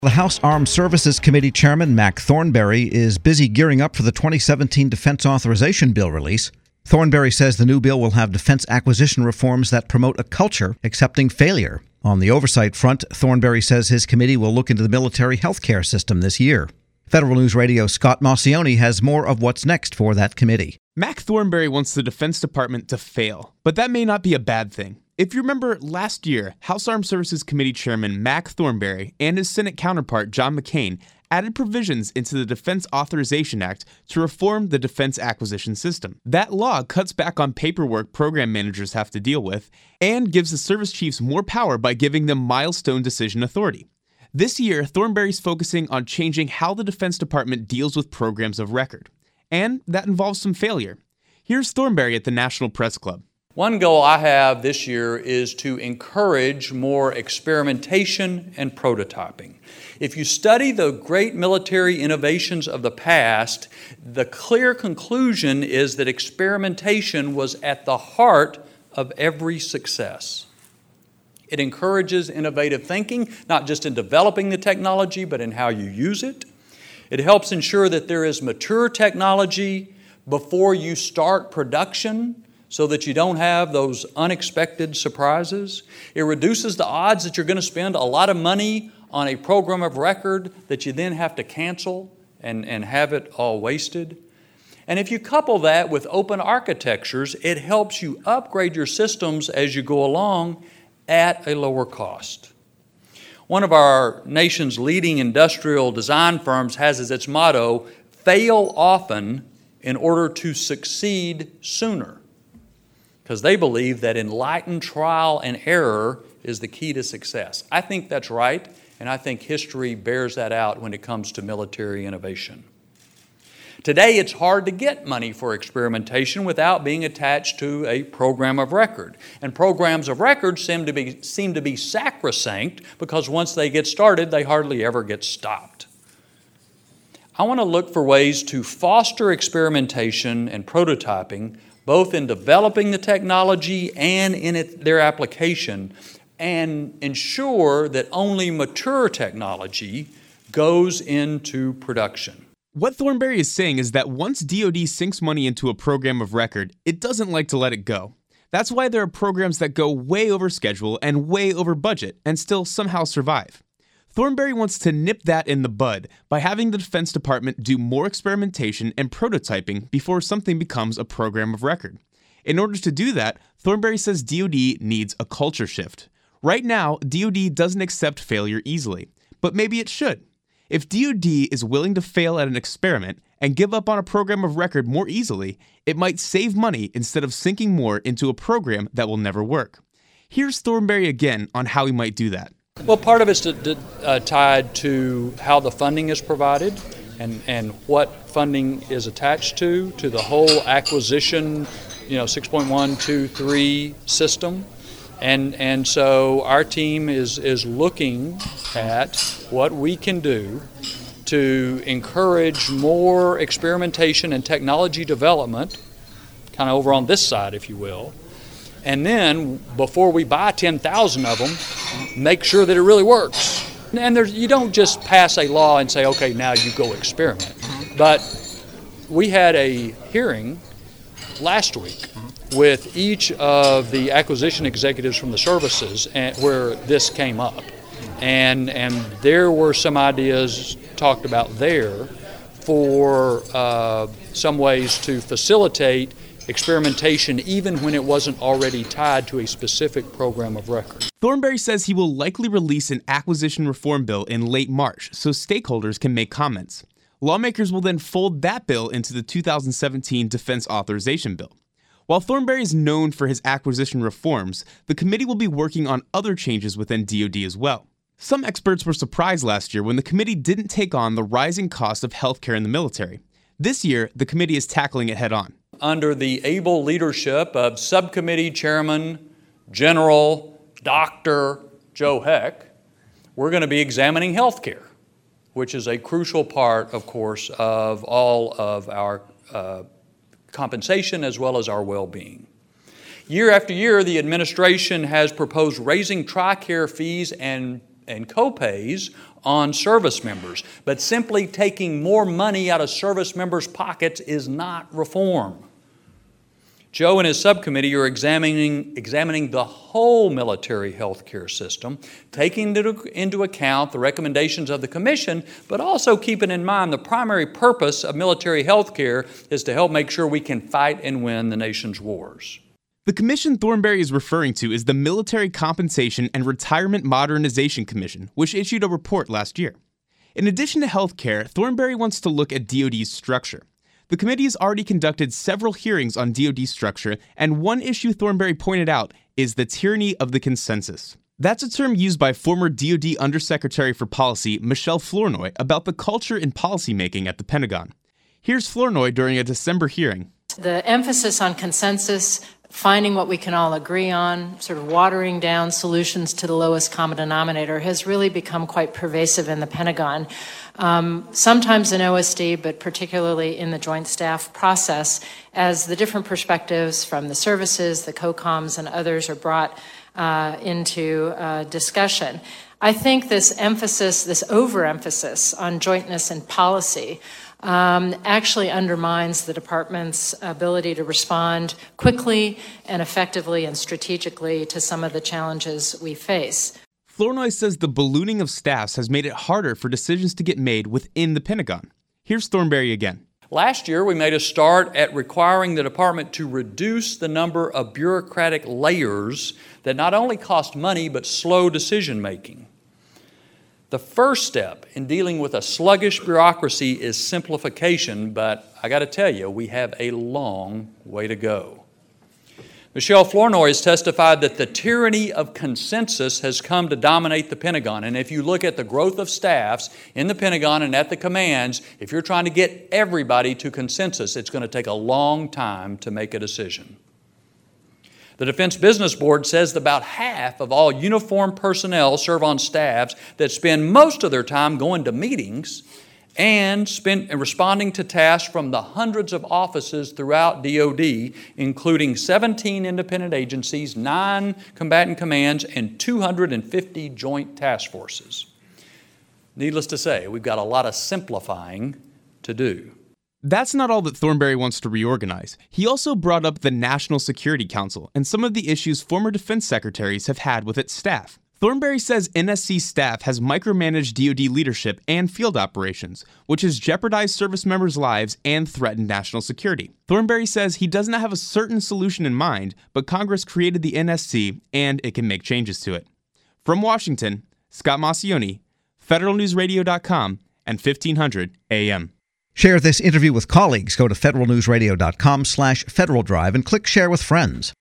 The House Armed Services Committee Chairman Mac Thornberry is busy gearing up for the 2017 Defense Authorization Bill release. Thornberry says the new bill will have defense acquisition reforms that promote a culture accepting failure. On the oversight front, Thornberry says his committee will look into the military health care system this year. Federal News Radio's Scott Maucione has more of what's next for that committee. Mac Thornberry wants the Defense Department to fail, but that may not be a bad thing. If you remember last year, House Armed Services Committee Chairman Mac Thornberry and his Senate counterpart John McCain added provisions into the Defense Authorization Act to reform the defense acquisition system. That law cuts back on paperwork program managers have to deal with and gives the service chiefs more power by giving them milestone decision authority. This year, Thornberry's focusing on changing how the Defense Department deals with programs of record. And that involves some failure. Here's Thornberry at the National Press Club. One goal I have this year is to encourage more experimentation and prototyping. If you study the great military innovations of the past, the clear conclusion is that experimentation was at the heart of every success. It encourages innovative thinking, not just in developing the technology, but in how you use it. It helps ensure that there is mature technology before you start production, so that you don't have those unexpected surprises. It reduces the odds that you're going to spend a lot of money on a program of record that you then have to cancel and have it all wasted. And if you couple that with open architectures, it helps you upgrade your systems as you go along at a lower cost. One of our nation's leading industrial design firms has as its motto, fail often in order to succeed sooner. Because they believe that enlightened trial and error is the key to success. I think that's right, and I think history bears that out when it comes to military innovation. Today, it's hard to get money for experimentation without being attached to a program of record. And programs of record seem to be sacrosanct because once they get started, they hardly ever get stopped. I want to look for ways to foster experimentation and prototyping both in developing the technology and in their application, and ensure that only mature technology goes into production. What Thornberry is saying is that once DoD sinks money into a program of record, it doesn't like to let it go. That's why there are programs that go way over schedule and way over budget and still somehow survive. Thornberry wants to nip that in the bud by having the Defense Department do more experimentation and prototyping before something becomes a program of record. In order to do that, Thornberry says DoD needs a culture shift. Right now, DoD doesn't accept failure easily, but maybe it should. If DoD is willing to fail at an experiment and give up on a program of record more easily, it might save money instead of sinking more into a program that will never work. Here's Thornberry again on how he might do that. Well, part of it's tied to how the funding is provided and what funding is attached to the whole acquisition, 6.1, 2, 3 system. And so our team is looking at what we can do to encourage more experimentation and technology development, kind of over on this side, if you will. And then, before we buy 10,000 of them, make sure that it really works. And you don't just pass a law and say, okay, now you go experiment. But we had a hearing last week with each of the acquisition executives from the services where this came up. And there were some ideas talked about there for some ways to facilitate experimentation even when it wasn't already tied to a specific program of record. Thornberry says he will likely release an acquisition reform bill in late March so stakeholders can make comments. Lawmakers will then fold that bill into the 2017 Defense Authorization Bill. While Thornberry is known for his acquisition reforms, the committee will be working on other changes within DoD as well. Some experts were surprised last year when the committee didn't take on the rising cost of healthcare in the military. This year, the committee is tackling it head on. Under the able leadership of Subcommittee Chairman General Dr. Joe Heck, we're going to be examining healthcare, which is a crucial part, of course, of all of our compensation as well as our well-being. Year after year, the administration has proposed raising TRICARE fees and and co-pays on service members. But simply taking more money out of service members' pockets is not reform. Joe and his subcommittee are examining the whole military health care system, taking into account the recommendations of the Commission, but also keeping in mind the primary purpose of military health care is to help make sure we can fight and win the nation's wars. The commission Thornberry is referring to is the Military Compensation and Retirement Modernization Commission, which issued a report last year. In addition to health care, Thornberry wants to look at DoD's structure. The committee has already conducted several hearings on DoD structure, and one issue Thornberry pointed out is the tyranny of the consensus. That's a term used by former DoD Undersecretary for Policy Michelle Flournoy about the culture in policymaking at the Pentagon. Here's Flournoy during a December hearing. The emphasis on consensus, finding what we can all agree on, sort of watering down solutions to the lowest common denominator has really become quite pervasive in the Pentagon. Sometimes in OSD, but particularly in the Joint Staff process, as the different perspectives from the services, the COCOMs, and others are brought into discussion. I think this emphasis, this overemphasis on jointness in policy actually undermines the department's ability to respond quickly and effectively and strategically to some of the challenges we face. Flournoy says the ballooning of staffs has made it harder for decisions to get made within the Pentagon. Here's Thornberry again. Last year, we made a start at requiring the department to reduce the number of bureaucratic layers that not only cost money but slow decision making. The first step in dealing with a sluggish bureaucracy is simplification, but I got to tell you, we have a long way to go. Michelle Flournoy has testified that the tyranny of consensus has come to dominate the Pentagon. And if you look at the growth of staffs in the Pentagon and at the commands, if you're trying to get everybody to consensus, it's going to take a long time to make a decision. The Defense Business Board says that about half of all uniformed personnel serve on staffs that spend most of their time going to meetings and responding to tasks from the hundreds of offices throughout DoD, including 17 independent agencies, 9 combatant commands, and 250 joint task forces. Needless to say, we've got a lot of simplifying to do. That's not all that Thornberry wants to reorganize. He also brought up the National Security Council and some of the issues former defense secretaries have had with its staff. Thornberry says NSC staff has micromanaged DoD leadership and field operations, which has jeopardized service members' lives and threatened national security. Thornberry says he does not have a certain solution in mind, but Congress created the NSC and it can make changes to it. From Washington, Scott Maucione, federalnewsradio.com and 1500 AM. Share this interview with colleagues. Go to federalnewsradio.com/Federal Drive and click Share with Friends.